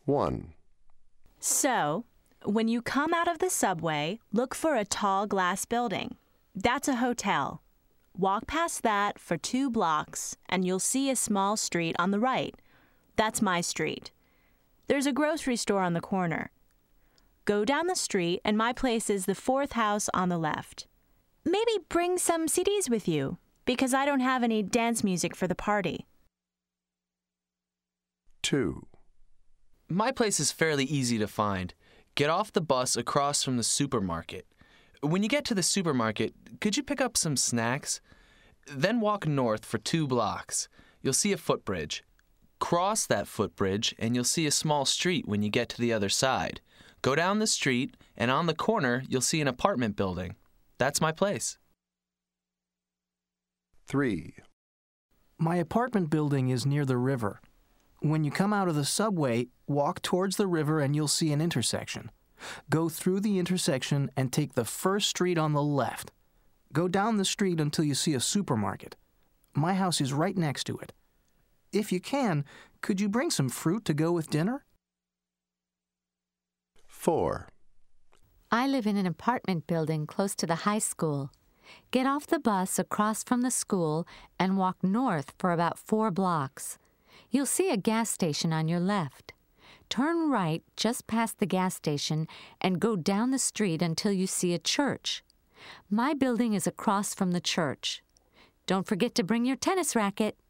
1. So, when you come out of the subway, look for a tall glass building. That's a hotel. Walk past that for 2 blocks, and you'll see a small street on the right. That's my street. There's a grocery store on the corner. Go down the street, and my place is the 4th house on the left. Maybe bring some CDs with you, because I don't have any dance music for the party. 2. My place is fairly easy to find. Get off the bus across from the supermarket. When you get to the supermarket, could you pick up some snacks? Then walk north for 2 blocks. You'll see a footbridge. Cross that footbridge, and you'll see a small street when you get to the other side. Go down the street, and on the corner, you'll see an apartment building. That's my place. 3. My apartment building is near the river. When you come out of the subway, walk towards the river and you'll see an intersection. Go through the intersection and take the first street on the left. Go down the street until you see a supermarket. My house is right next to it. If you can, could you bring some fruit to go with dinner? 4. I live in an apartment building close to the high school. Get off the bus across from the school and walk north for about 4 blocks. You'll see a gas station on your left. Turn right just past the gas station and go down the street until you see a church. My building is across from the church. Don't forget to bring your tennis racket.